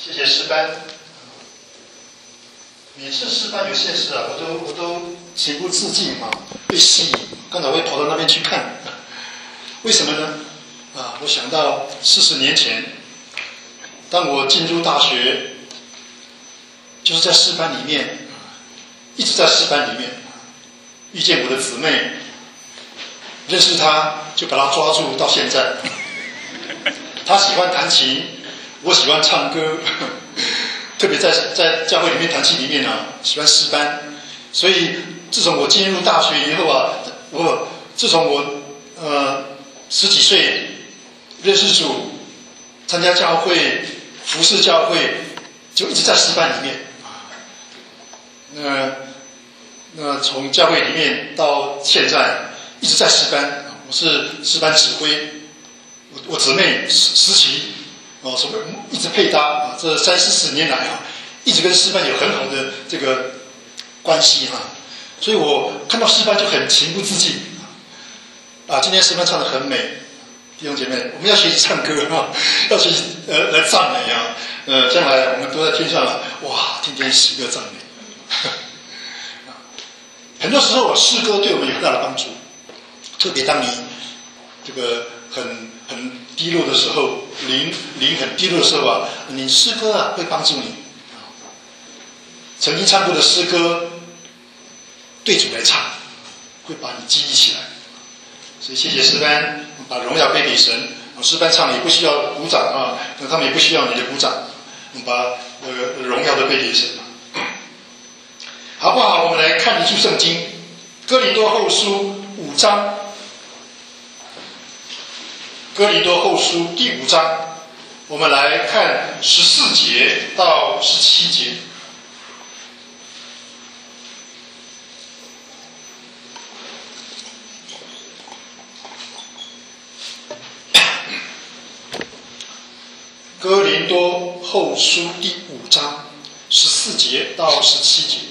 谢谢诗班。每次诗班有些事啊，我都情不自禁啊，被吸引，刚才会跑到那边去看。为什么呢？我想到40年前，当我进入大学，就是在诗班里面，一直在诗班里面遇见我的姊妹，认识她就把她抓住到现在。她喜欢弹琴，我喜欢唱歌，特别在教会里面弹琴里面喜欢诗班，所以自从我进入大学以后自从我10几岁认识主，参加教会，服侍教会，就一直在诗班里面。那从教会里面到现在一直在诗班，我是诗班指挥。我姊妹诗琪一直配搭这30-40年来一直跟诗班有很好的这个关系所以我看到诗班就很情不自禁今天诗班唱得很美，弟兄姐妹，我们要学习唱歌要学习来赞美将来我们都在天上哇，天天喜歌赞美。很多时候诗歌对我们有很大的帮助，特别当你这个很低落的时候，灵很低落的时候你诗歌会帮助你。曾经唱过的诗歌，对主来唱，会把你激励起来。所以谢谢诗班，把荣耀归给神。诗班唱也不需要鼓掌他们也不需要你的鼓掌，把荣耀都归给神。好不好？我们来看一句圣经，哥林多后书5章。哥林多后书第5章，我们来看14节到17节。哥林多后书第5章14节到17节。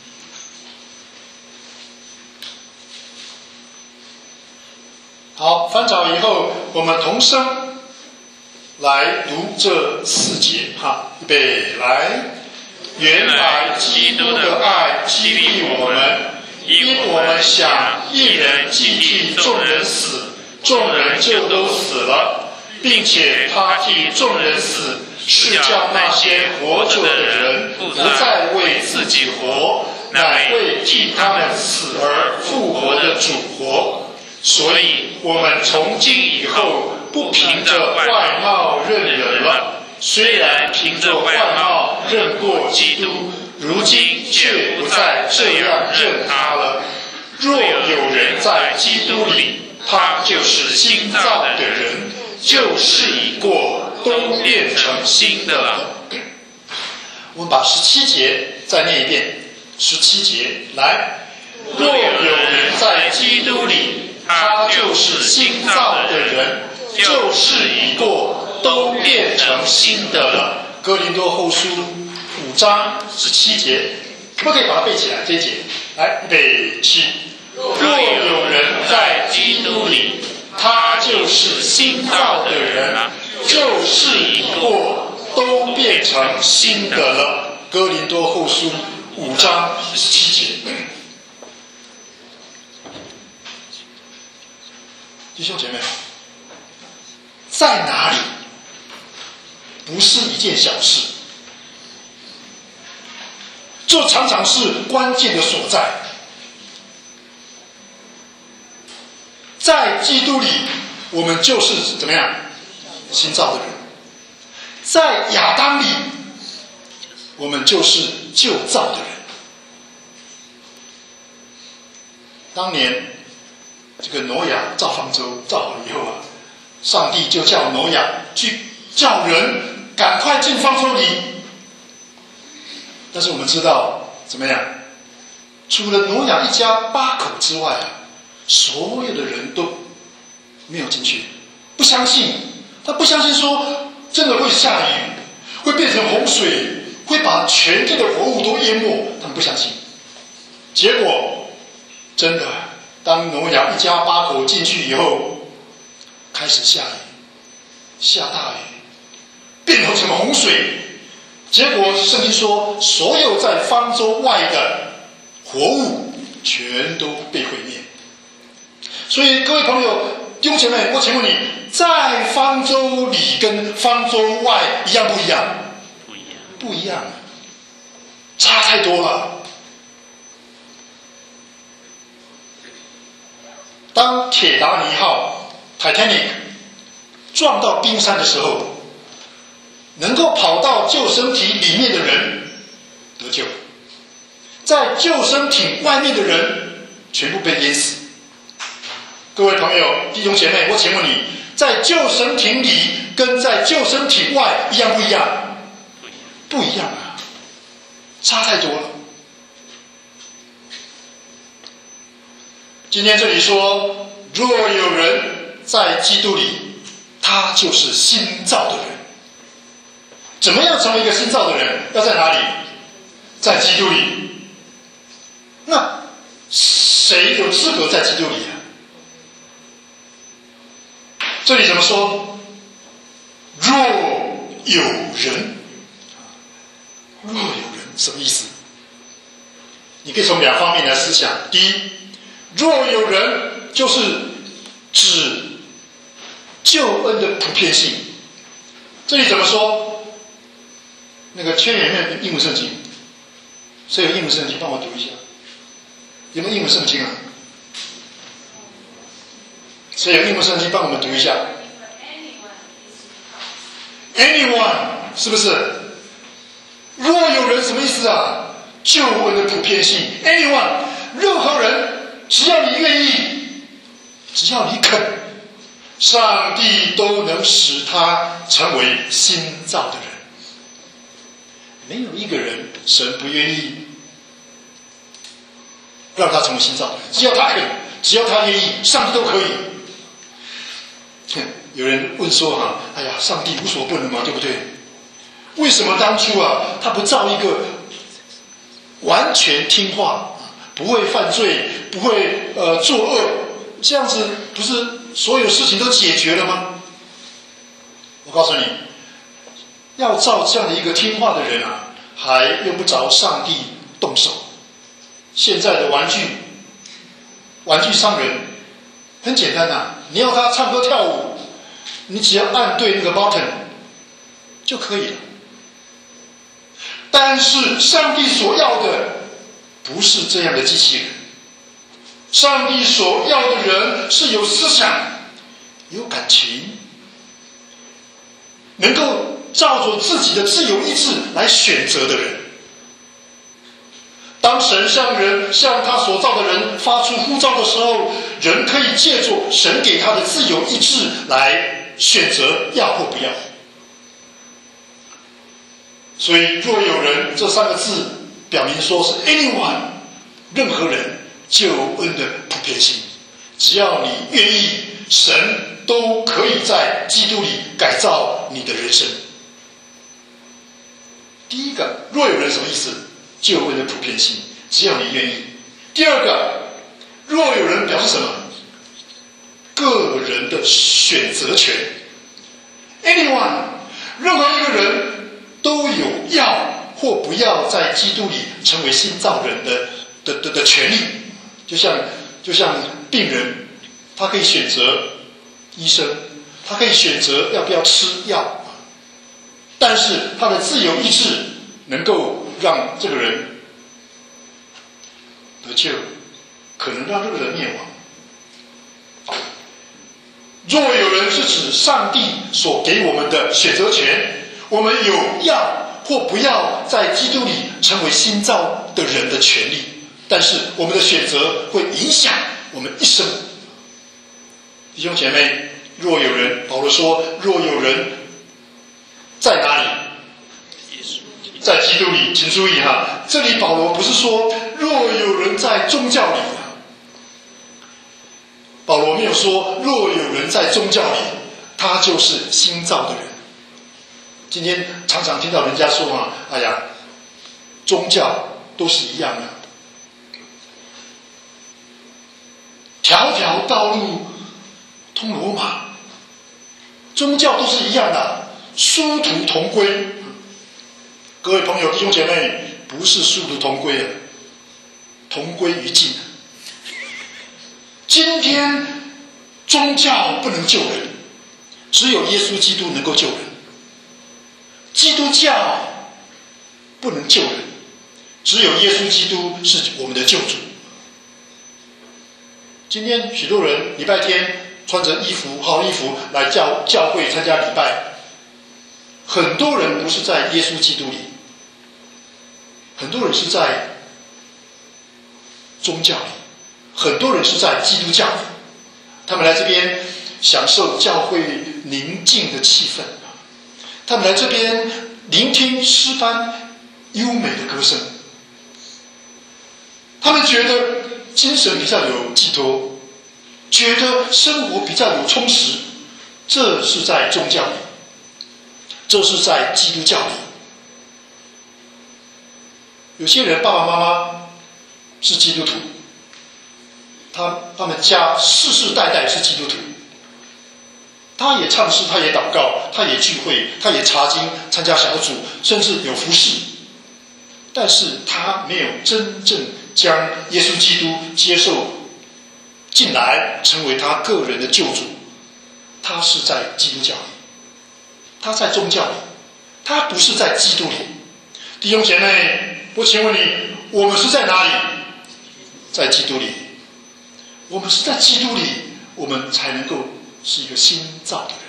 好，翻找以后，我们同声来读这4节预备来。原来基督的爱激励我们，因我们想一人既替众人死，众人就都死了，并且他替众人死，是叫那些活着的人不再为自己活，乃为替他们死而复活的主活。所以我们从今以后不凭着外貌认人了，虽然凭着外貌认过基督，如今却不再这样认他了。若有人在基督里，他就是新造的人，旧事已过，都变成新的了。我们把17节再念一遍。17节来，若有人在基督里，他就是新造的人，旧事已过，都变成新的了。哥林多后书5章17节，可不可以把它背起来？这一节，来，预备起。若有人在基督里，他就是新造的人，旧事已过，都变成新的了。哥林多后书5章17节。弟兄姐妹，在哪里不是一件小事，这常常是关键的所在。在基督里，我们就是怎么样？新造的人。在亚当里，我们就是旧造的人。当年这个挪亚造方舟造好以后上帝就叫挪亚去叫人赶快进方舟里。但是我们知道怎么样？除了挪亚一家8口之外所有的人都没有进去，不相信。他不相信说真的会下雨，会变成洪水，会把全地的活物都淹没，他们不相信。结果真的，当挪亚一家8口进去以后，开始下雨，下大雨，变成什么洪水， 结果圣经说，所有在方舟外的活物全都被毁灭。所以各位朋友弟兄姐妹，我请问你，在方舟里跟方舟外一样不一样？ 不一样， 不一样，差太多了。当铁达尼号 Titanic 撞到冰山的时候，能够跑到救生艇里面的人得救，在救生艇外面的人全部被淹死。各位朋友弟兄姐妹，我请问你，在救生艇里跟在救生艇外一样不一样？不一样啊，差太多了。今天这里说，若有人在基督里，他就是新造的人。怎么样成为一个新造的人？要在哪里？在基督里。那谁有资格在基督里啊？这里怎么说？若有人，若有人什么意思？你可以从两方面来思想。第一，若有人就是指救恩的普遍性。这里怎么说？那个圈里面的英文圣经，谁有英文圣经？帮我读一下。有没有英文圣经啊？谁有英文圣经？帮我们读一下。Anyone 是不是？若有人什么意思啊？救恩的普遍性。Anyone 任何人，只要你愿意，只要你肯，上帝都能使他成为新造的人。没有一个人神不愿意让他成为新造的人，只要他肯，只要他愿意，上帝都可以。有人问说哎呀，上帝无所不能嘛，对不对？为什么当初他不造一个完全听话，不会犯罪，不会作恶，这样子不是所有事情都解决了吗？我告诉你，要造这样的一个听话的人还用不着上帝动手。现在的玩具商人很简单你要他唱歌跳舞，你只要按对那个 button 就可以了。但是上帝所要的不是这样的机器人，上帝所要的人是有思想、有感情，能够照着自己的自由意志来选择的人。当神向他所造的人发出呼召的时候，人可以借助神给他的自由意志来选择要或不要。所以若有人这三个字表明说是 anyone， 任何人，救恩的普遍性。只要你愿意，神都可以在基督里改造你的人生。第一个，若有人什么意思？救恩的普遍性，只要你愿意。第二个，若有人表示什么？个人的选择权。 anyone， 任何一个人都有要或不要在基督里成为新造人的权利。就像病人，他可以选择医生，他可以选择要不要吃药，但是他的自由意志能够让这个人得救，可能让这个人灭亡。若有人是指上帝所给我们的选择权，我们有要或不要在基督里成为新造的人的权利，但是我们的选择会影响我们一生。弟兄姐妹，若有人，保罗说，若有人在哪里？在基督里。请注意这里保罗不是说若有人在宗教里，保罗没有说若有人在宗教里，他就是新造的人。今天常常听到人家说哎呀，宗教都是一样的，条条道路通罗马，宗教都是一样的，殊途同归。 各位朋友、弟兄姐妹，不是殊途同归啊，同归于尽。今天宗教不能救人，只有耶稣基督能够救人。基督教不能救人，只有耶稣基督是我们的救主。今天许多人礼拜天穿着好衣服来教会参加礼拜，很多人不是在耶稣基督里，很多人是在宗教里，很多人是在基督教里。他们来这边享受教会宁静的气氛，他们来这边聆听诗班优美的歌声，他们觉得精神比较有寄托，觉得生活比较有充实。这是在宗教里，这是在基督教里。有些人爸爸妈妈是基督徒，他们家世世代代是基督徒，他也唱诗，他也祷告，他也聚会，他也查经，参加小组，甚至有服侍，但是他没有真正将耶稣基督接受进来，成为他个人的救主。他是在基督教里，他在宗教里，他不是在基督里。弟兄姐妹，我请问你，我们是在哪里？在基督里。我们是在基督里，我们才能够是一个新造的人。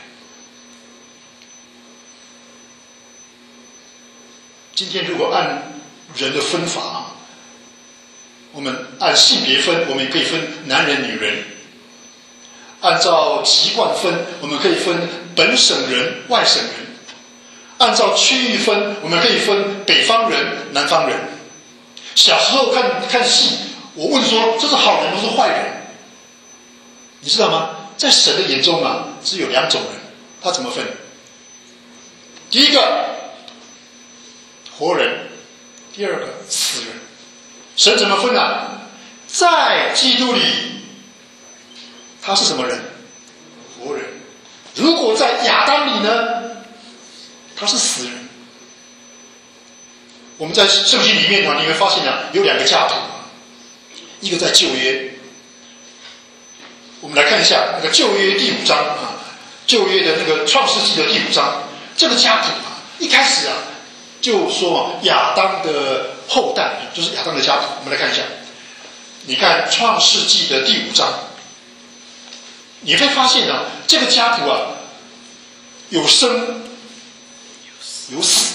今天如果按人的分法，我们按性别分，我们也可以分男人女人；按照籍贯分，我们可以分本省人外省人；按照区域分，我们可以分北方人南方人。小时候看戏，我问说这是好人还是坏人？你知道吗？在神的眼中啊，只有两种人。他怎么分？第一个活人，第二个死人。神怎么分啊？在基督里，他是什么人？活人。如果在亚当里呢，他是死人。我们在圣经里面啊，你会发现啊，有两个家谱，一个在旧约。我们来看一下那个旧约第5章啊，旧约的那个创世纪的第5章，这个家谱啊，一开始啊就说亚当的后代就是亚当的家谱。我们来看一下，你看创世纪的第5章，你会发现啊，这个家谱啊有生有死。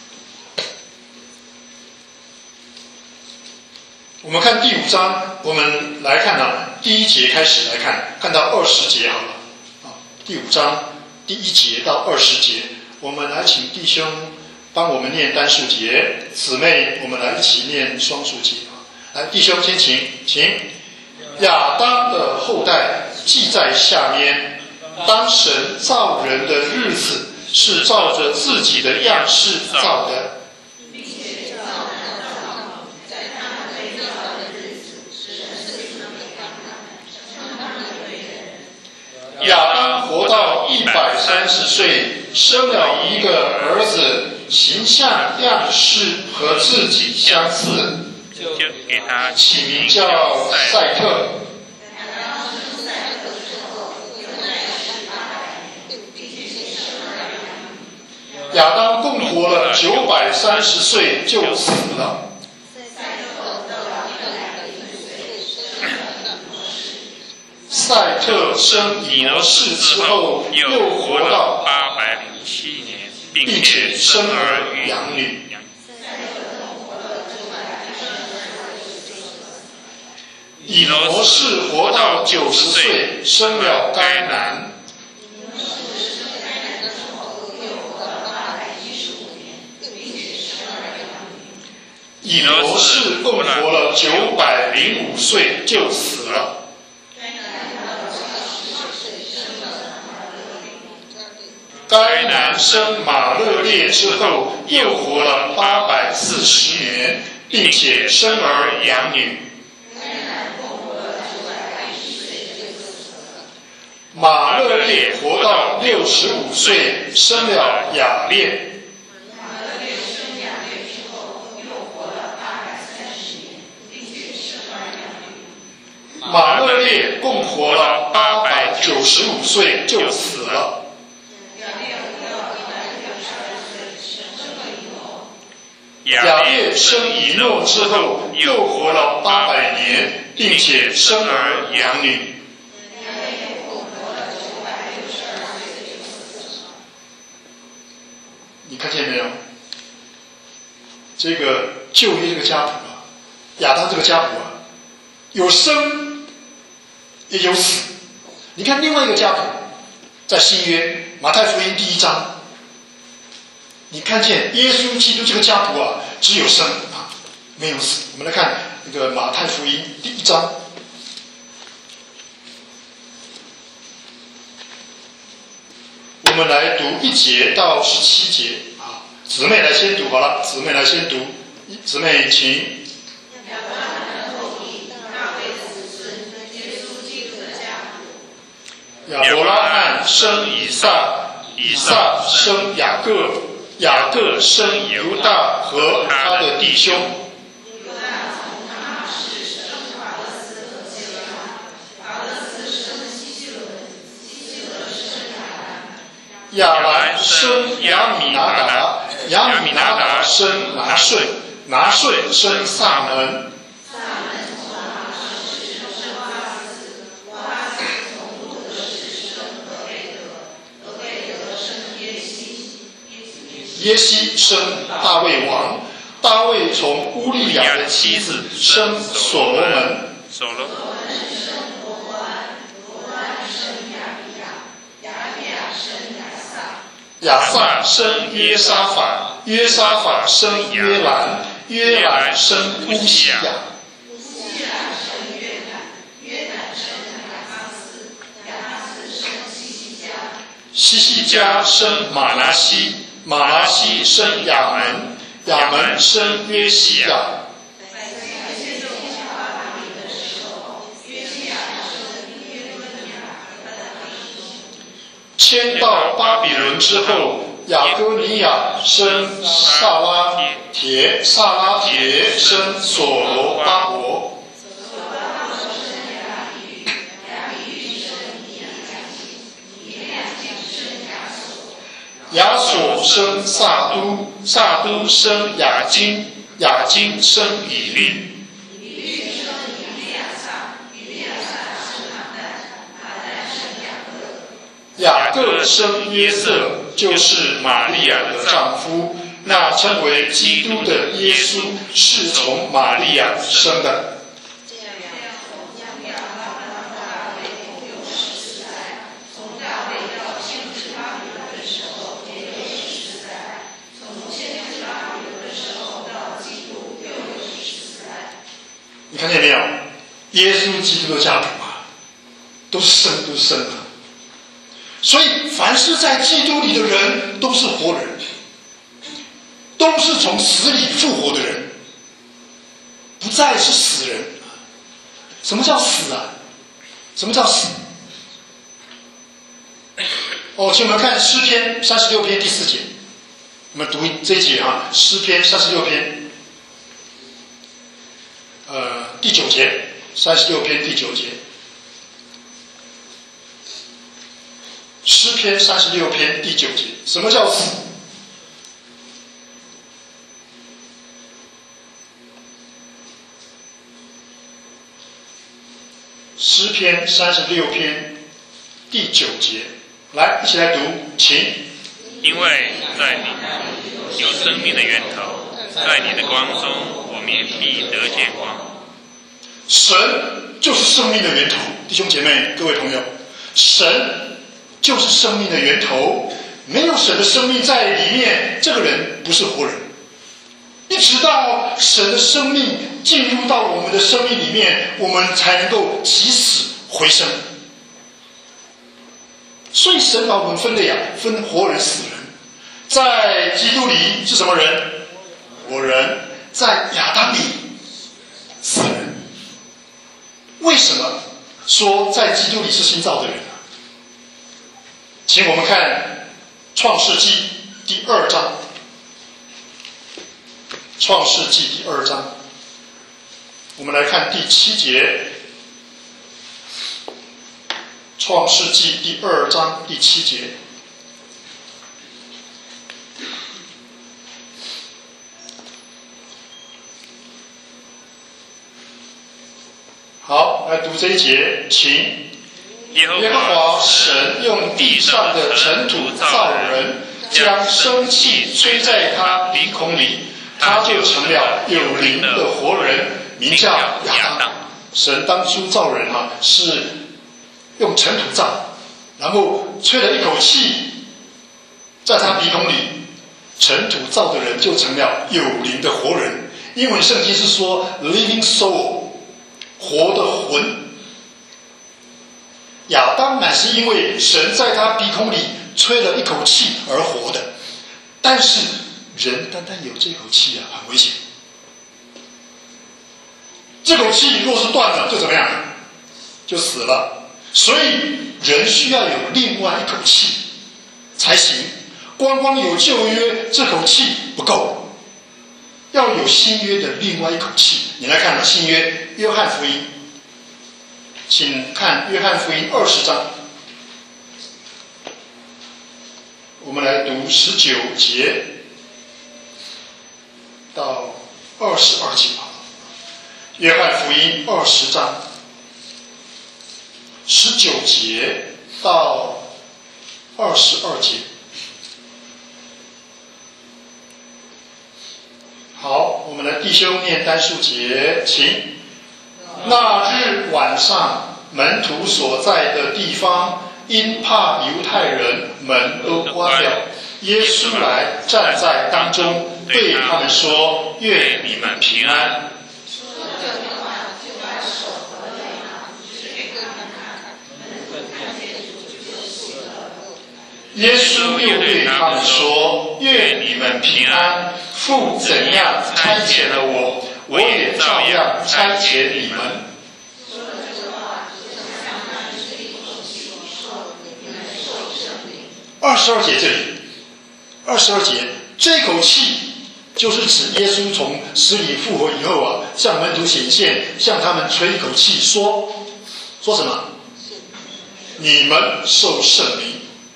我们看第5章，我们来看啊，第1节开始来看到20节好了啊。第5章第1节到20节，我们来请弟兄帮我们念单数节，姊妹我们来一起念双数节啊。来，弟兄先请。亚当的后代记在下面。当神造人的日子，是照着自己的样式造的。亚当活到130岁，生了一个儿子，形象样式和自己相似，就给他起名叫赛特。亚当共活了930岁就死了。赛特生以挪士之后，又活到807年，并且生儿养女。以挪士活到90岁，生了该男。以挪士共活了905岁就死了。该男生马勒列之后，又活了840年，并且生儿养女。马勒列活到65岁，生了雅列。 马勒列共活了895岁就死了。亚列生以诺之后又活了800年，并且生儿养女。你看见没有？这个旧约这个家谱啊，亚当这个家谱啊，有生也有死。你看另外一个家谱，在新约马太福音第1章，你看见耶稣基督这个家谱啊，只有生啊，没有死。我们来看那个马太福音第1章，我们来读1节到17节啊。姊妹来先读好了，姊妹来先读，姊妹请。亚伯拉罕生以撒，以撒生雅各，雅各生犹大和他的弟兄。亚兰生亚米拿达，亚米拿达生拿顺，拿顺生撒门。耶西生大卫王，大卫从乌利亚的妻子生所罗门，亚撒生约沙法，约沙法生约兰，约兰生乌西亚，西西家生马拿西，马拿西生亚门，亚门生约西亚。迁到巴比伦之后，亚哥尼亚生萨拉铁，萨拉铁生所罗巴伯。亚所生撒都，撒都生雅金，雅金生以利。雅各生约瑟，就是玛利亚的丈夫，那称为基督的耶稣是从玛利亚生的。你看见没有？耶稣基督的家谱啊，都是生啊。所以，凡是在基督里的人，都是活人，都是从死里复活的人，不再是死人。什么叫死啊？什么叫死？请我们看诗篇36篇第4节，我们读这一节啊，诗篇36篇，第9节，36篇第9节。诗篇36篇第9节，什么叫死？诗篇36篇第9节，来，一起来读，请。 因为在你有生命的源头，在你的光中，我们必得见光。 神就是生命的源头，弟兄姐妹、各位朋友，神就是生命的源头，没有神的生命在里面，这个人不是活人。一直到神的生命进入到我们的生命里面，我们才能够起死回生。所以神把我们分类啊，分活人、死人。在基督里是什么人？活人。在亚当里，死人。为什么说在基督里是新造的人啊？请我们看创世纪第2章，创世纪第2章，我们来看第7节， 创世纪第2章第7节。好，来读这一节，请。 耶和华神用地上的尘土造人，将生气吹在他鼻孔里，他就成了有灵的活人，名叫亚当。神当初造人是用尘土造，然后吹了一口气在他鼻孔里，尘土造的人就成了有灵的活人。英文圣经是说 living soul， 活的魂。亚当乃是因为神在他鼻孔里吹了一口气而活的，但是人单单有这口气很危险。这口气若是断了，就怎么样？就死了。所以人需要有另外一口气才行。光有旧约这口气不够，要有新约的另外一口气。你来看新约约翰福音。请看约翰福音20章，我们来读19节到22节。约翰福音20章19节到22节。好，我们来弟兄念单数节，请。那日晚上，门徒所在的地方，因怕犹太人，门都关了。耶稣来站在当中，对他们说：“愿你们平安。”耶稣又对他们说：“愿你们平安。父怎样差遣了我，我也照样差遣你们。”22节这里，22节这口气就是指耶稣从死里复活以后向门徒显现，向他们吹一口气，说什么？你们受圣灵。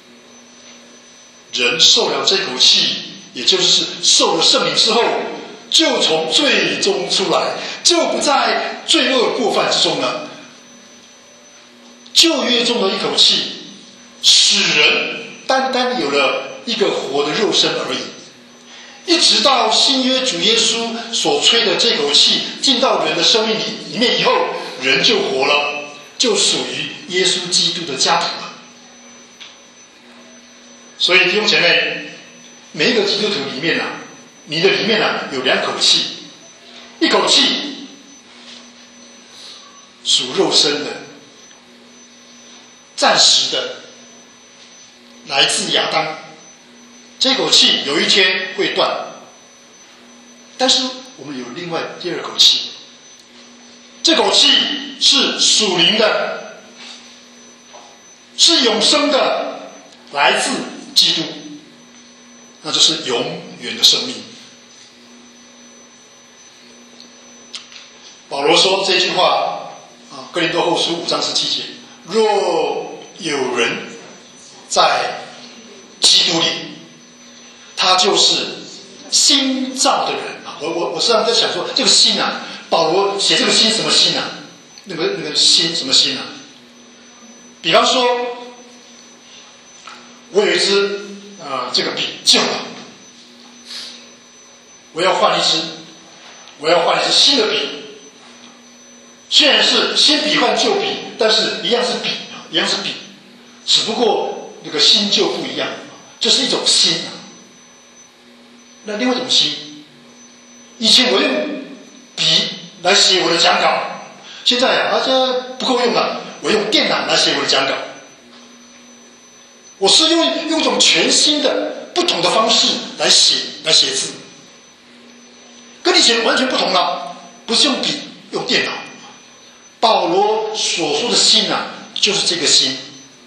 人受了这口气，也就是受了圣灵之后，就从罪中出来，就不在罪恶过犯之中了。旧约中的一口气，使人单单有了一个活的肉身而已，一直到新约主耶稣所吹的这口气进到人的生命里面以后，人就活了，就属于耶稣基督的家谱了。所以弟兄姐妹，每一个基督徒里面你的里面有2口气，一口气属肉身的，暂时的，来自亚当，这口气有一天会断。但是我们有另外第2口气，这口气是属灵的，是永生的，来自基督，那就是永远的生命。保罗说这句话哥林多后书5章17节，若有人在基督里，他就是新造的人。我实际上在想说，这个新保罗写这个新什么新那个新什么新比方说，我有一支这个笔旧了，我要换一支新的笔。虽然是新笔换旧笔，但是一样是笔，只不过那个新旧不一样，就是一种新那另外一种新，以前我用笔来写我的讲稿，现在这不够用了，我用电脑来写我的讲稿。我是用一种全新的不同的方式来写字，跟以前完全不同了，不是用笔，用电脑。保罗所说的新就是这个新。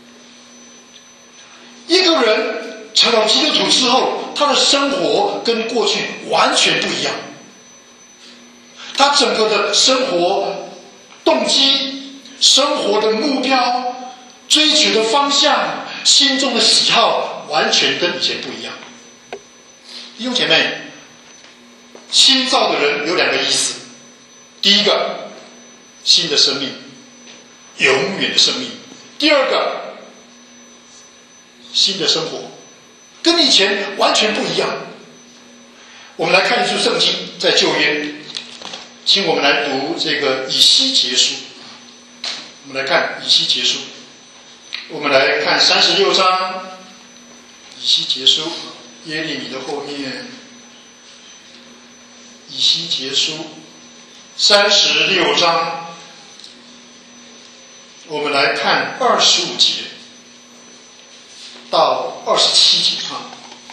一个人成了基督徒之后，他的生活跟过去完全不一样，他整个的生活动机、生活的目标追求的方向、心中的喜好，完全跟以前不一样。弟兄姐妹，新造的人有2个意思：第一个，新的生命，永远的生命；第二个，新的生活，跟以前完全不一样。我们来看一处圣经，在旧约，请我们来读这个以西结书。我们来看以西结书，我们来看36章，以西结书，耶利米的后面，以西结书36章，我们来看25节到27节啊。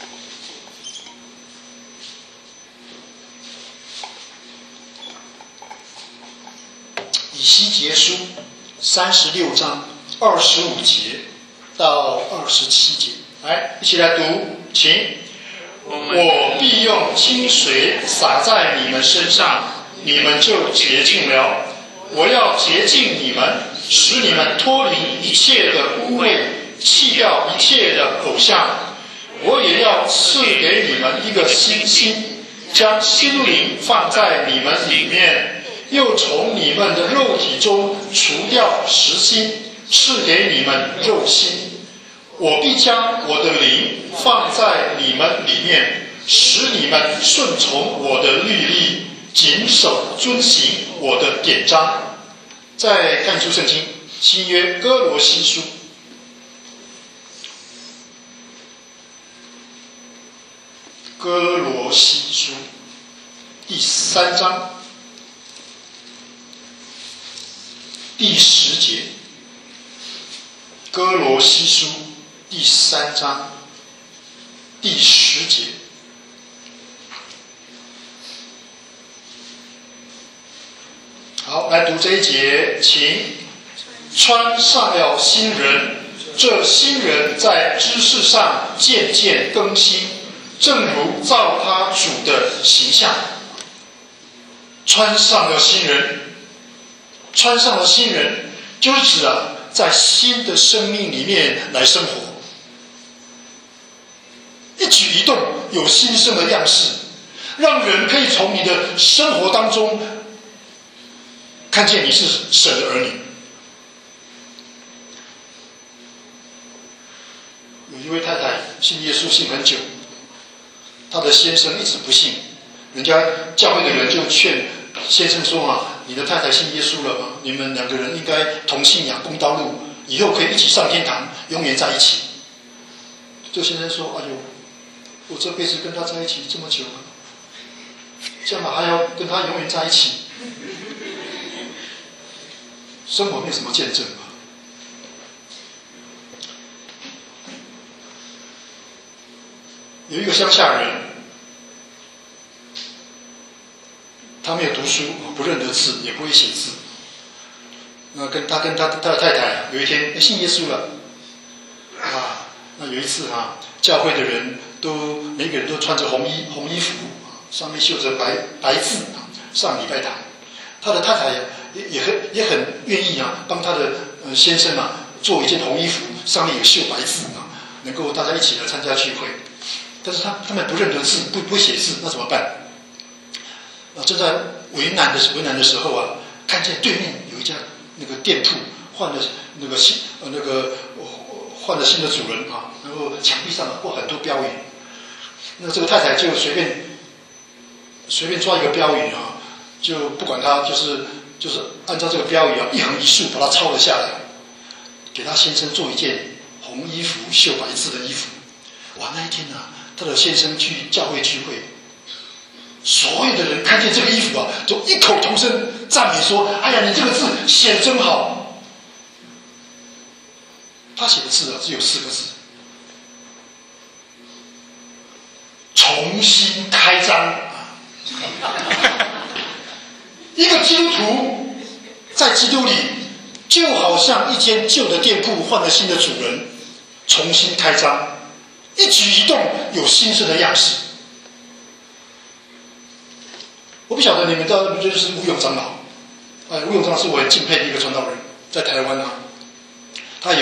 以西结书36章25节到27节，来，一起来读，请。我必用清水洒在你们身上，你们就洁净了。我要洁净你们，使你们脱离一切的污秽，弃掉一切的偶像。我也要赐给你们一个新心，将心灵放在你们里面，又从你们的肉体中除掉实心，赐给你们肉心。我必将我的灵放在你们里面，使你们顺从我的律例，谨守遵行我的典章。再看出圣经，新约哥罗西书，哥罗西书第3章第10节，哥罗西书第3章第10节。好，来读这一节，请。穿上了新人，这新人在知识上渐渐更新，正如照他主的形象。穿上了新人，穿上了新人，就是指在新的生命里面来生活，一举一动有新生的样式，让人可以从你的生活当中看见你是神的儿女。有一位太太信耶稣信很久，她的先生一直不信，人家教会的人就劝先生说你的太太信耶稣了，你们2个人应该同信仰共道路，以后可以一起上天堂，永远在一起。这先生说：“哎呦，我这辈子跟他在一起这么久了，将来还要跟他永远在一起，生活没什么见证吧。”有一个乡下人，他没有读书，不认得字，也不会写字。那他跟他的太太有一天信耶稣了，那有一次教会的人都每个人都穿着红衣服，上面绣着白字，上礼拜堂。他的太太也很愿意帮他的先生做一件红衣服，上面有绣白字，能够大家一起来参加聚会。但是他们不认得字，不会写字，那怎么办？正在为难的时候看见对面有一家那个店铺换了新的主人然后墙壁上挂很多标语。那这个太太就随便抓一个标语就不管他，就是按照这个标语一横一竖把它抄了下来，给他先生做一件红衣服绣白字的衣服。哇，那一天他的先生去教会聚会，所有的人看见这个衣服就异口同声赞美说：“哎呀，你这个字写得真好。”他写的字只有4个字：重新开张。一个基督徒在基督里，就好像一间旧的店铺换了新的主人，重新开张。一举一动有新生的样式。我不晓得你们知道不知道，就是吴永长老。吴永长老是我很敬佩的一个传道人，在台湾他有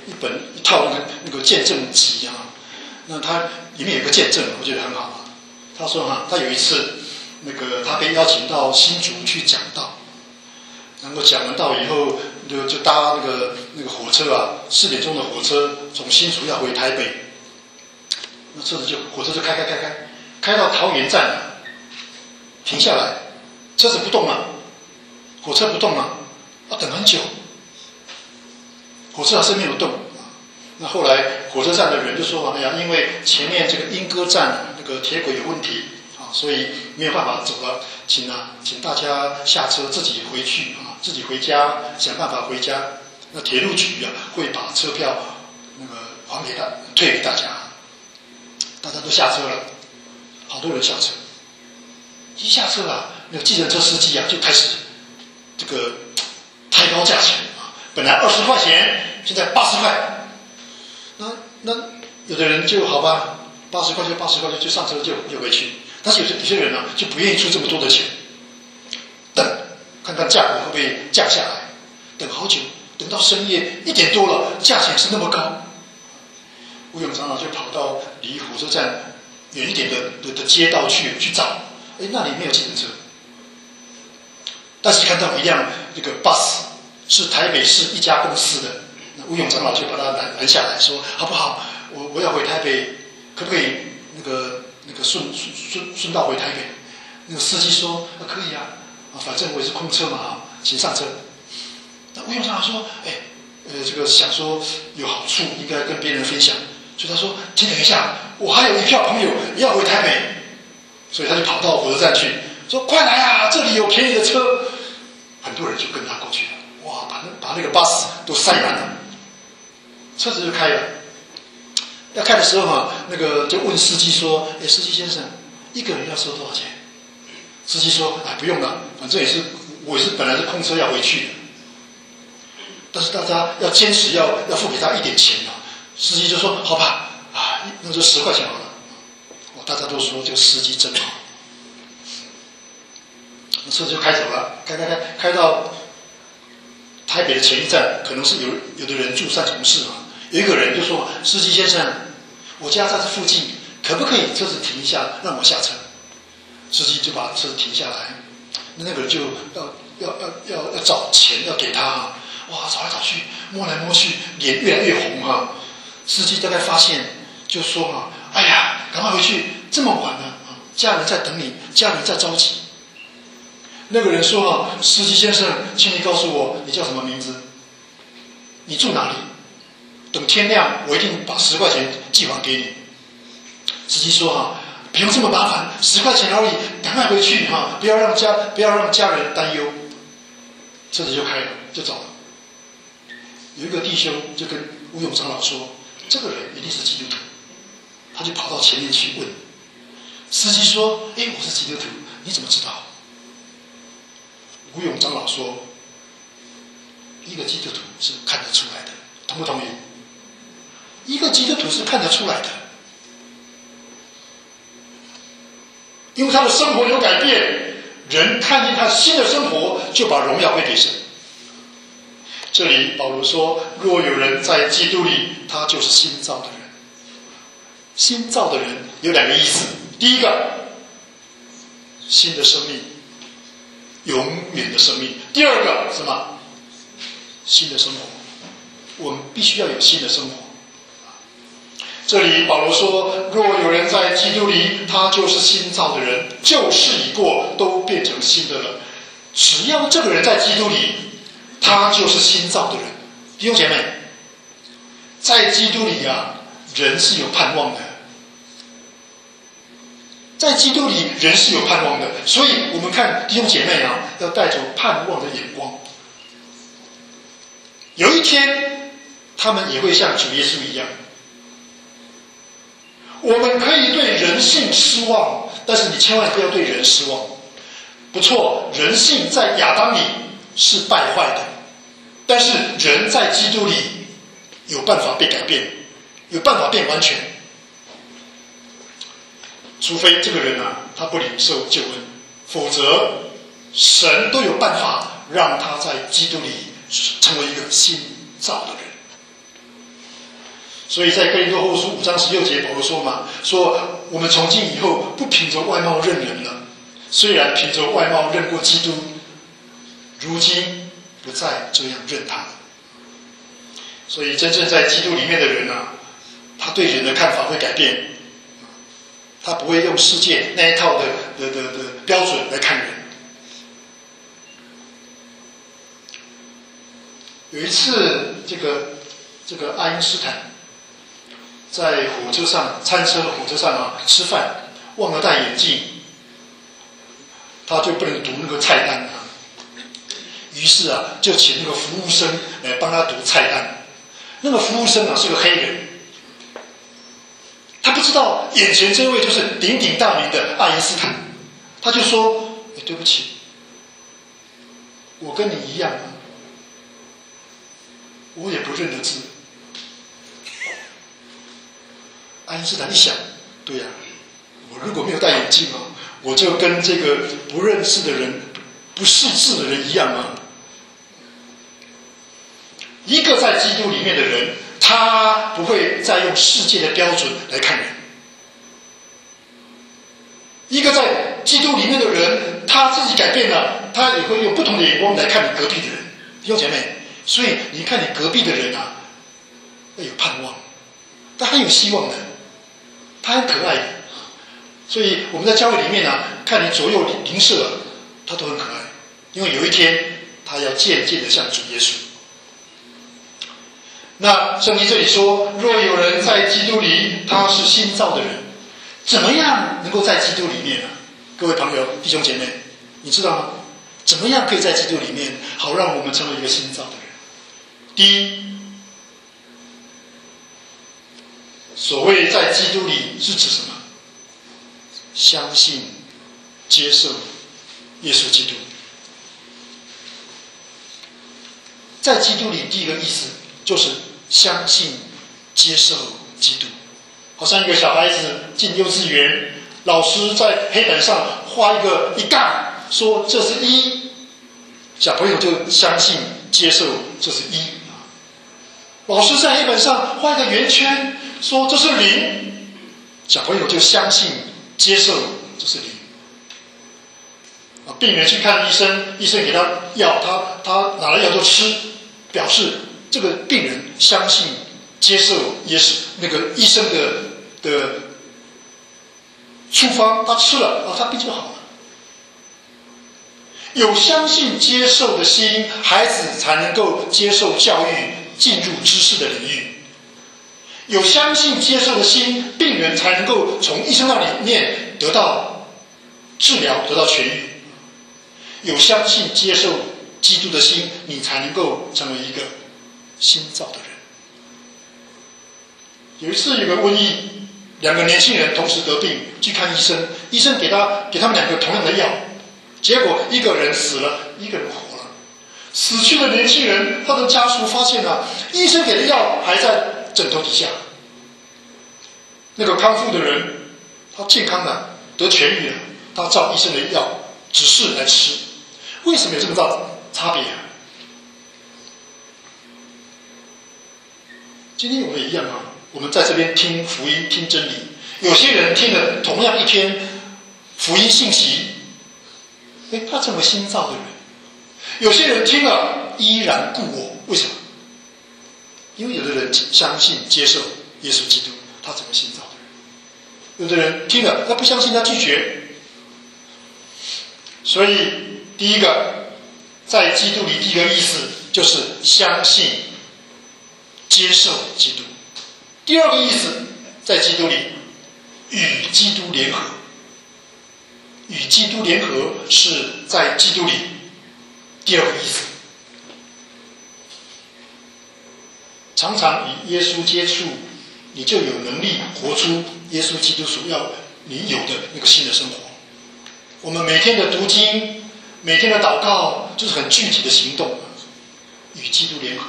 一套那个见证集啊，那它里面有个见证，我觉得很好啊。他说他有一次他被邀请到新竹去讲道，然后讲完道以后就搭那个火车啊，4点钟的火车从新竹要回台北，那火车就开到桃园站了，停下来，车子不动了，火车不动了，等很久，火车还是没有动。那后来火车站的人就说：“哎呀，因为前面这个莺歌站那个铁轨有问题啊，所以没有办法走了，请大家下车自己回去啊，自己回家，想办法回家。那铁路局啊会把车票退给大家。大家都下车了，好多人下车。一下车啊，那个计程车司机啊就开始这个抬高价钱啊，本来20块钱，现在80块。那有的人就好吧，80块就上车就回去。但是有些人呢就不愿意出这么多的钱，等看看价格会不会降下来，等好久，等到深夜1点多了，价钱是那么高。吴永长老就跑到离火车站远一点的街道去找，那里没有计程车，但是看到一辆这个 bus 是台北市一家公司的。吴永长老就把他拦下来说：“好不好？我要回台北，可不可以那个顺道回台北？”那个司机说：“可以啊，反正我也是空车嘛，请上车。”那吴永长老说：“这个想说有好处，应该跟别人分享，所以他说：请等一下，我还有一票朋友也要回台北。”所以他就跑到火车站去，说：“快来啊，这里有便宜的车。”很多人就跟他过去了，哇，把那个巴士都塞满了。车子就开了，要开的时候就问司机说：“司机先生，一个人要收多少钱？”司机说：“不用了，反正我也是本来是空车要回去的。”但是大家要坚持要付给他一点钱啊。司机就说：“好吧，那就10块钱好了。”大家都说这个司机真好。那车子就开走了，开到台北的前一站，可能是有的人住3重市嘛。有一个人就说：“司机先生，我家在这附近，可不可以车子停一下，让我下车？”司机就把车子停下来，那个人就要找钱要给他，哇，找来找去，摸来摸去，脸越来越红啊。司机大概发现，就说：“哎呀，赶快回去，这么晚了啊，家人在等你，家人在着急。”那个人说：“司机先生，请你告诉我你叫什么名字？你住哪里？等天亮，我一定把10块钱寄还给你。”司机说：“不用这么麻烦，10块钱而已，赶快回去不要让家人担忧。”车子就开了，就走了。有一个弟兄就跟吴永长老说：“这个人一定是基督徒。”他就跑到前面去问司机说：“我是基督徒，你怎么知道？”吴永长老说：“一个基督徒是看得出来的，同不同意？一个基督徒是看得出来的，因为他的生活有改变，人看见他新的生活，就把荣耀归给神。”这里保罗说：“若有人在基督里，他就是新造的人。”新造的人有2个意思，第一个，新的生命，永远的生命；第二个什么？新的生活，我们必须要有新的生活。这里保罗说：“若有人在基督里，他就是新造的人，旧事已过，都变成新的了。”只要这个人在基督里，他就是新造的人。弟兄姐妹，在基督里人是有盼望的，在基督里人是有盼望的，所以我们看弟兄姐妹要带着盼望的眼光。有一天他们也会像主耶稣一样。我们可以对人性失望，但是你千万不要对人失望。不错，人性在亚当里是败坏的，但是人在基督里有办法被改变，有办法变完全。除非这个人他不领受救恩，否则神都有办法让他在基督里成为一个新造的人。 所以在哥林多后书5章16节，保罗说嘛，说我们从今以后不凭着外貌认人了，虽然凭着外貌认过基督，如今不再这样认他了。所以真正在基督里面的人啊，他对人的看法会改变，他不会用世界那一套的标准来看人。有一次，这个爱因斯坦在火车上吃饭，忘了戴眼镜，他就不能读那个菜单啊。于是啊，就请那个服务生来帮他读菜单。那个服务生啊是个黑人，他不知道眼前这位就是鼎鼎大名的爱因斯坦，他就说：“对不起，我跟你一样啊，我也不认得字。”爱因斯坦一想，对呀，我如果没有戴眼镜啊，我就跟这个不认识的人、不识字的人一样啊。一个在基督里面的人，他不会再用世界的标准来看人；一个在基督里面的人，他自己改变了，他也会用不同的眼光来看你隔壁的人。弟兄姐妹，所以你看你隔壁的人啊，要有盼望，他很有希望的，他很可爱的。所以我们在教会里面啊，看你左右邻舍，他都很可爱，因为有一天他要渐渐的像主耶稣。那圣经这里说，若有人在基督里，他是新造的人。怎么样能够在基督里面呢？各位朋友、弟兄姐妹，你知道吗？怎么样可以在基督里面，好让我们成为一个新造的人？第一，所谓在基督里是指什么？相信、接受耶稣基督。在基督里，第一个意思就是相信、接受基督。好像一个小孩子进幼稚园，老师在黑板上画一杠，说这是1，小朋友就相信、接受这是1。老师在黑板上画一个圆圈，说这是0，小朋友就相信、接受这是0。病人去看医生，医生给他药，他拿了药就吃，表示这个病人相信、接受也是那个医生的处方，他吃了，他病就好了。有相信、接受的心，孩子才能够接受教育，进入知识的领域。有相信、接受的心，病人才能够从医生那里面得到治疗，得到痊愈。有相信、接受基督的心，你才能够成为一个新造的人。有一次有个瘟疫，2个年轻人同时得病，去看医生，医生给他们2个同样的药，结果一个人死了，一个人活了。死去的年轻人，他的家属发现医生给的药还在枕头底下。那个康复的人，他健康了，得痊愈了，他照医生的药指示来吃。为什么有这么大差别啊？今天我们也一样啊，我们在这边听福音、听真理，有些人听了同样一篇福音信息，他成为新造的人；有些人听了依然故我，为什么？因为有的人相信、接受耶稣基督，他成为新造的人；有的人听了他不相信，他拒绝。所以第一个，在基督里，第一个意思就是相信、接受基督。第二个意思，在基督里与基督联合。与基督联合是在基督里第二个意思。常常与耶稣接触，你就有能力活出耶稣基督所要你有的那个新的生活。我们每天的读经，每天的祷告，就是很具体的行动，与基督联合。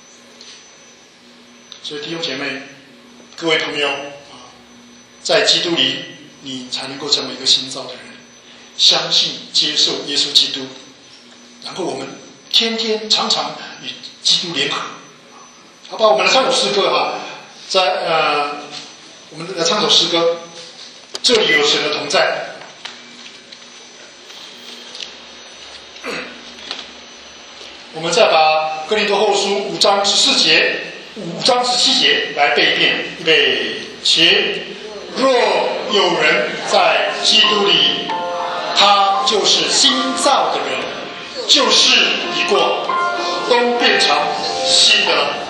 所以弟兄姐妹，各位朋友，在基督里，你才能够成为一个新造的人，相信、接受耶稣基督，然后我们天天常常与基督联合。好吧，我们来唱首诗歌我们来唱首诗歌，这里有神的同在。我们再把哥林多后书5章14节、5章17节来背一遍，预备起。若有人在基督里，他就是新造的人，旧事已过，都变成新的了。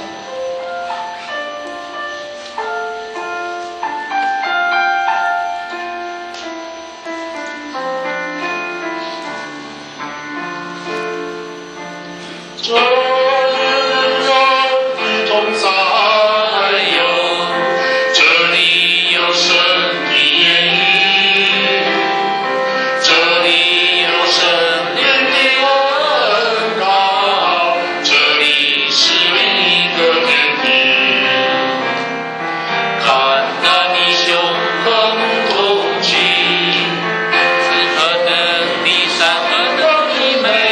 这人的同在有，这里有神的言语，这里有神灵的恩膏，这里是另一个天地。看那弟兄和睦同居，何等的善，何等的美。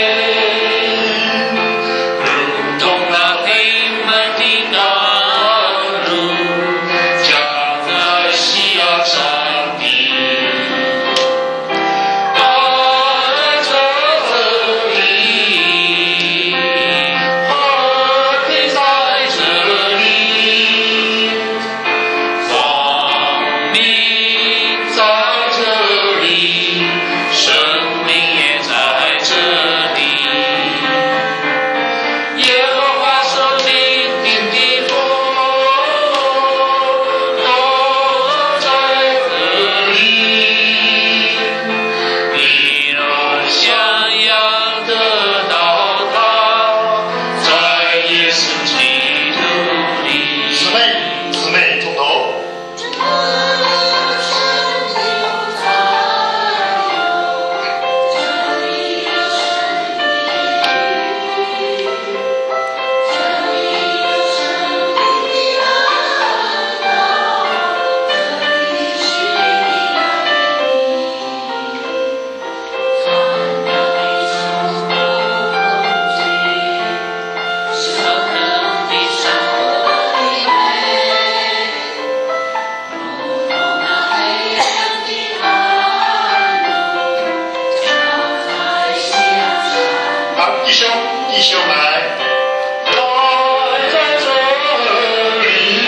弟兄来，在这里，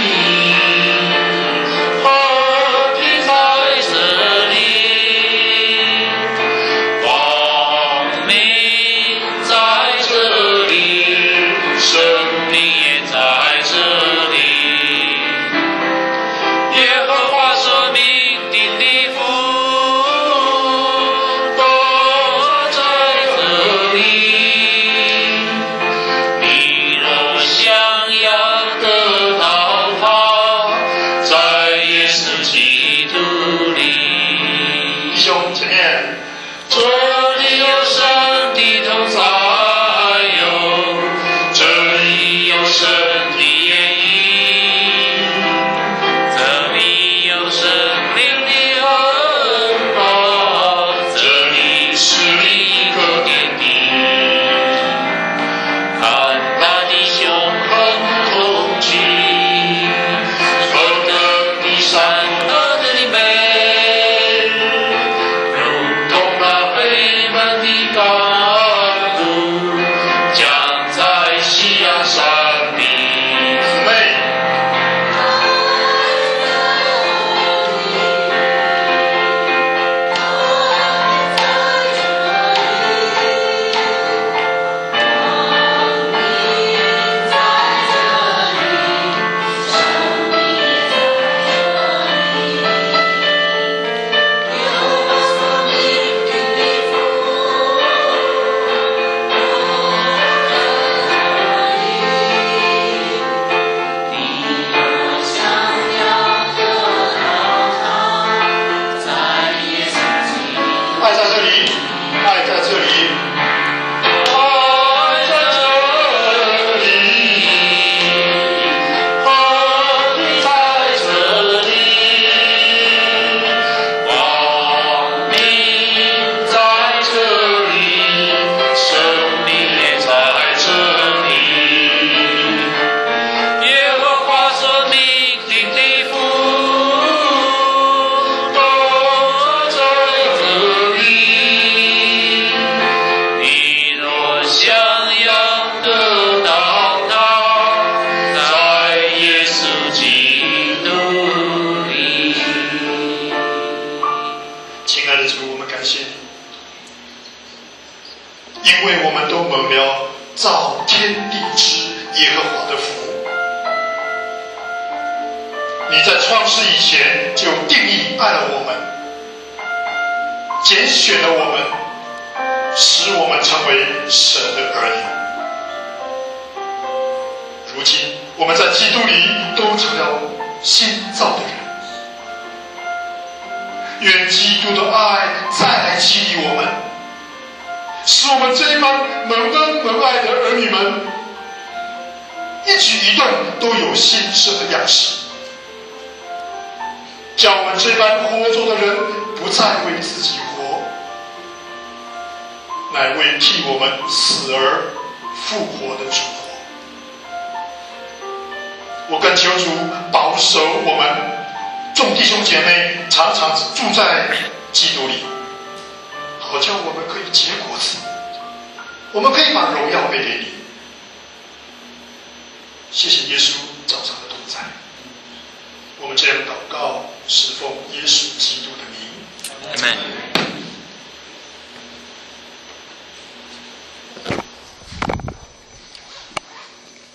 和平在这里，光明在这里，生命也在这里。耶和华说命定的福都在这里。想要得到他，在耶稣基督里。弟兄前面，这里有神的同在有，这里有神的言语，这里有神灵的恩膏，这里是另一个天地。高度亲爱的主，我们感谢你，因为我们都蒙了造天地之耶和华的福。你在创世以前就定义爱了我们，拣选了我们，使我们成为神的儿女。如今我们在基督里都成了新造的人。愿基督的爱再来激励我们，使我们这一帮蒙恩蒙爱的儿女们，一举一动都有新生的样式，叫我们这般活着的人不再为自己活，乃为替我们死而复活的主活。我更求主保守我们众弟兄姐妹常常住在基督里，好叫我们可以结果子，我们可以把荣耀归给你。谢谢耶稣早上的同在，我们这样祷告，是奉耶稣基督的名。 Amen。